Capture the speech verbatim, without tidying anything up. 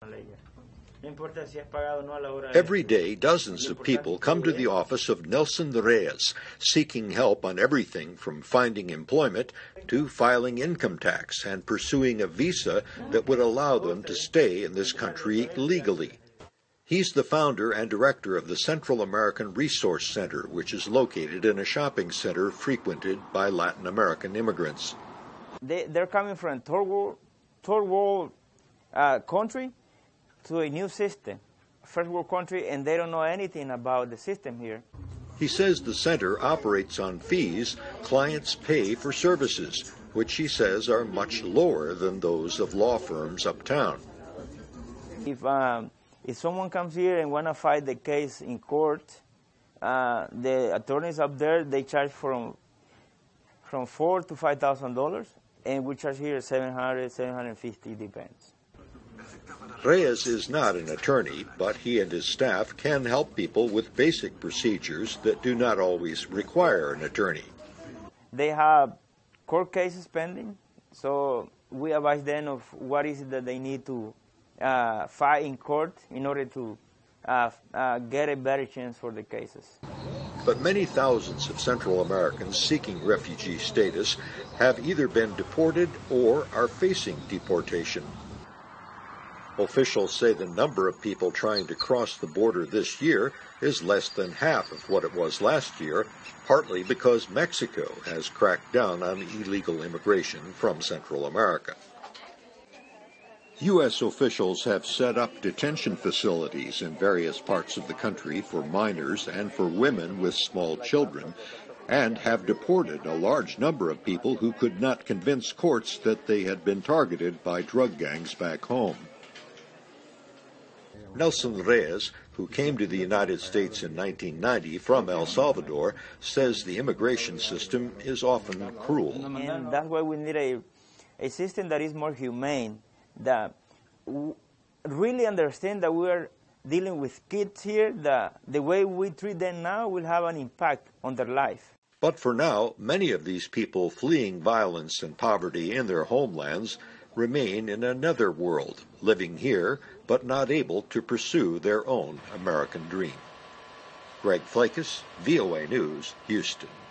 Every day, dozens of people come to the office of Nelson Reyes, seeking help on everything from finding employment to filing income tax and pursuing a visa that would allow them to stay in this country legally. He's the founder and director of the Central American Resource Center, which is located in a shopping center frequented by Latin American immigrants. They, they're coming from a third world, third world uh, country to a new system, first world country, and they don't know anything about the system here. He says the center operates on fees clients pay for services, which he says are much lower than those of law firms uptown. If, um, if someone comes here and want to fight the case in court, uh, the attorneys up there, they charge from from four to five thousand dollars, and we charge here seven hundred, seven hundred fifty, depends. Reyes is not an attorney, but he and his staff can help people with basic procedures that do not always require an attorney. They have court cases pending, so we advise them of what is it that they need to uh, file in court in order to uh, uh, get a better chance for the cases. But many thousands of Central Americans seeking refugee status have either been deported or are facing deportation. Officials say the number of people trying to cross the border this year is less than half of what it was last year, partly because Mexico has cracked down on illegal immigration from Central America. U S officials have set up detention facilities in various parts of the country for minors and for women with small children, and have deported a large number of people who could not convince courts that they had been targeted by drug gangs back home. Nelson Reyes, who came to the United States in nineteen ninety from El Salvador, says the immigration system is often cruel. And that's why we need a, a system that is more humane, that w really understand that we are dealing with kids here, that the way we treat them now will have an impact on their life. But for now, many of these people fleeing violence and poverty in their homelands remain in another world, living here but not able to pursue their own American dream. Greg Flakus, V O A News, Houston.